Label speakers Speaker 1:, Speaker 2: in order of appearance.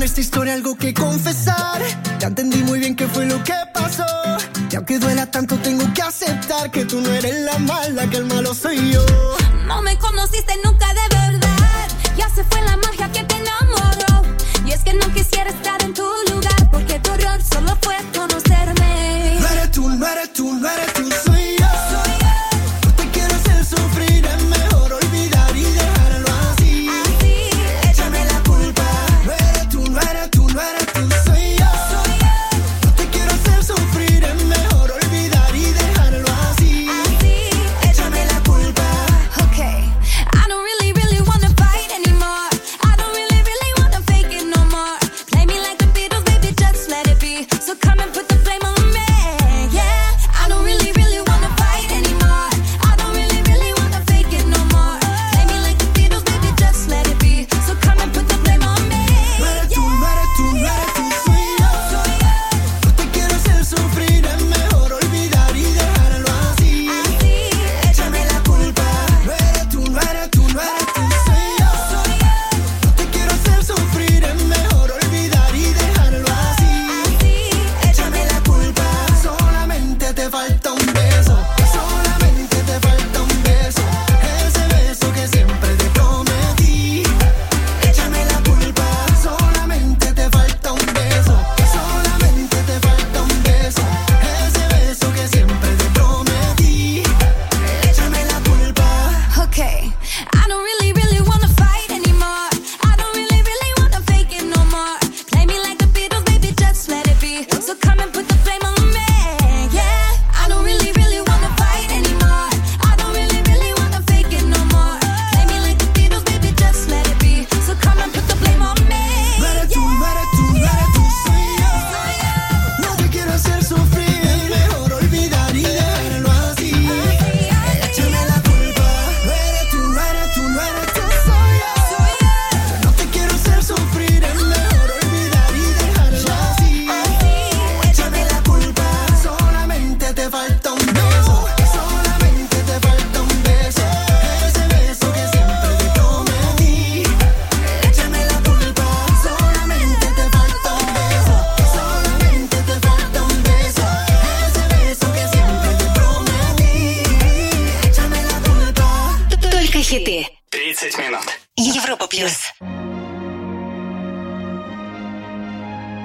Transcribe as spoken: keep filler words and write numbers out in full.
Speaker 1: en esta historia algo que confesar. Ya entendí muy bien qué fue lo que pasó. Y aunque duela tanto tengo que aceptar que tú no eres la mala, que el malo soy yo.
Speaker 2: No me conociste nunca de verdad. Ya se fue la magia que te enamoró. Y es que no quisiera estar en tu lugar, porque tu error solo fue conocerme.
Speaker 1: No eres tú, no eres tú, no eres tú, soy yo. Soy yo. No te quiero hacer sufrir, es mejor olvidar y dejarlo así.
Speaker 2: Así,
Speaker 1: échame la culpa. No eres tú, no eres tú, no eres tú, soy yo.
Speaker 2: Soy yo.
Speaker 1: No te quiero hacer sufrir, es mejor olvidar y dejarlo así.
Speaker 2: Así,
Speaker 1: échame la culpa.
Speaker 2: Okay, I don't really, really wanna fight anymore. I don't really, really wanna fake it no more. Play me like the Beatles, baby, just let it be. So come and put the blame on me, yeah. I don't really, really wanna fight anymore. I don't really, really wanna fake it no more. Play me like the Beatles, baby, just let it be. So come and put the blame on me,
Speaker 1: No eres tú,
Speaker 2: yeah.
Speaker 1: no eres tú, no eres tú, soy yo.
Speaker 2: Soy yo.
Speaker 1: No te quiero hacer sufrir, es mejor olvidar y dejarlo así.
Speaker 2: Así,
Speaker 1: Échame la culpa. No eres tú, no eres tú, no eres tú, soy yo.
Speaker 2: soy yo.
Speaker 1: No te quiero hacer sufrir, es mejor olvidar y dejarlo así.
Speaker 2: Así,
Speaker 1: Échame la culpa. Solamente te falta un beso. Solamente te falta un beso. Ese beso que siempre te prometí. Échame la culpa. Solamente te falta un beso. Solamente te falta un beso. Ese beso que siempre te prometí. Échame la culpa.
Speaker 2: Okay, I don't really, really wanna fight anymore. I don't really, really wanna fake it no more. Play me like the Beatles, baby, just let it be. So come and put the blame on me, yeah. I don't really, really wanna fight anymore. I don't really, really wanna fake it no more. Play me like the Beatles, baby, just let it be. So come and put the blame on me,
Speaker 1: No eres tú, no eres tú, no eres tú, soy yo. No te quiero hacer sufrir, es mejor olvidar y dejarlo así. Échame la culpa. No eres tú, no eres tú, no eres tú, soy yo. Yo no te quiero hacer sufrir, es mejor olvidar y dejarlo así. Échame la culpa. Solamente te falta un beso. Solamente te falta un beso. Ese beso que siempre te prometí. Échame la culpa. Solamente te falta un beso. Solamente te falta un beso. Ese beso que siempre te prometí. Échame la culpa.
Speaker 3: Только хиты.
Speaker 4: тридцать минут.
Speaker 3: Европа плюс.